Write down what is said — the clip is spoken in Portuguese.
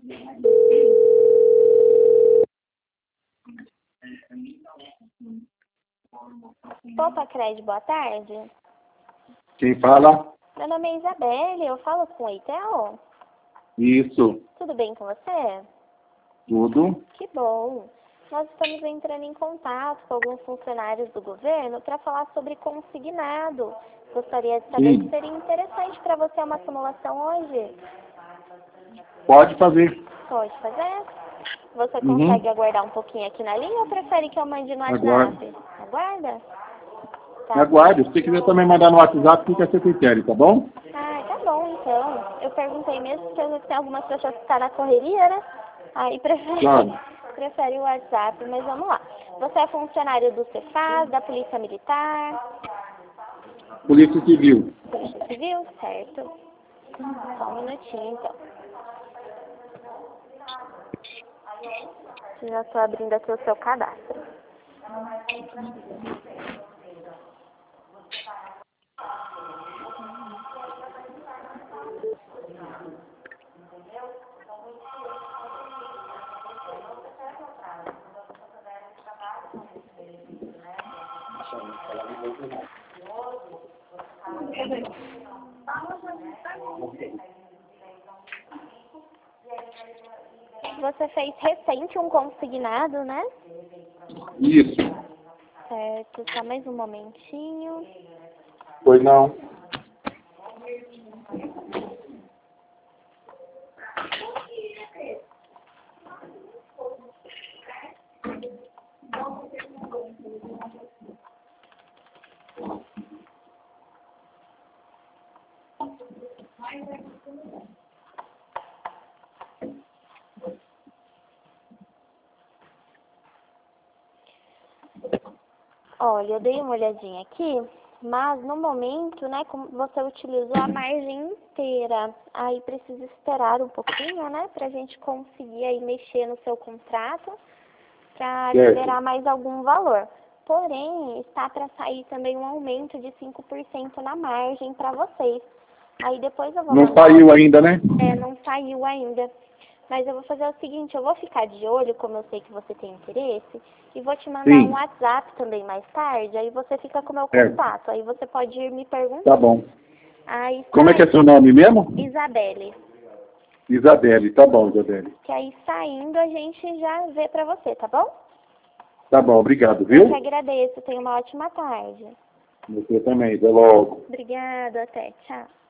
Poupa Crédito, boa tarde. Quem fala? Meu nome é Isabelle, eu falo com o Eitel. Isso. Tudo bem com você? Tudo? Que bom. Nós estamos entrando em contato com alguns funcionários do governo para falar sobre consignado. Gostaria de saber se seria interessante para você uma simulação hoje. Pode fazer. Pode fazer? Você consegue aguardar um pouquinho aqui na linha ou prefere que eu mande no WhatsApp? Aguarda? Tá. Aguarde. Se você quiser também mandar no WhatsApp, fica a seu critério, tá bom? Ah, tá bom então. Eu perguntei mesmo porque às vezes tem algumas pessoas que estão na correria, né? Aí prefere o WhatsApp, mas vamos lá. Você é funcionário do Cefaz, da Polícia Militar? Polícia Civil. Polícia Civil, certo. Só um minutinho então. Já estou abrindo aqui o seu cadastro. Você fez recente um consignado, né? Isso. Certo, só mais um momentinho. Pois não. Olha, eu dei uma olhadinha aqui, mas no momento, né, como você utilizou a margem inteira, aí precisa esperar um pouquinho, né, pra gente conseguir aí mexer no seu contrato para liberar mais algum valor. Porém, está para sair também um aumento de 5% na margem para vocês. Aí depois eu vou Não saiu ainda, né? não saiu ainda. Mas eu vou fazer o seguinte, eu vou ficar de olho, como eu sei que você tem interesse, e vou te mandar um WhatsApp também mais tarde, aí você fica com o meu contato, aí você pode ir me perguntando. Tá bom. Aí, Como é que é seu nome mesmo? Isabelle. Isabelle, tá bom, Isabelle. Que aí saindo a gente já vê pra você, tá bom? Tá bom, obrigado, Eu viu? que agradeço, tenha uma ótima tarde. Você também, até logo. Obrigada, até, tchau.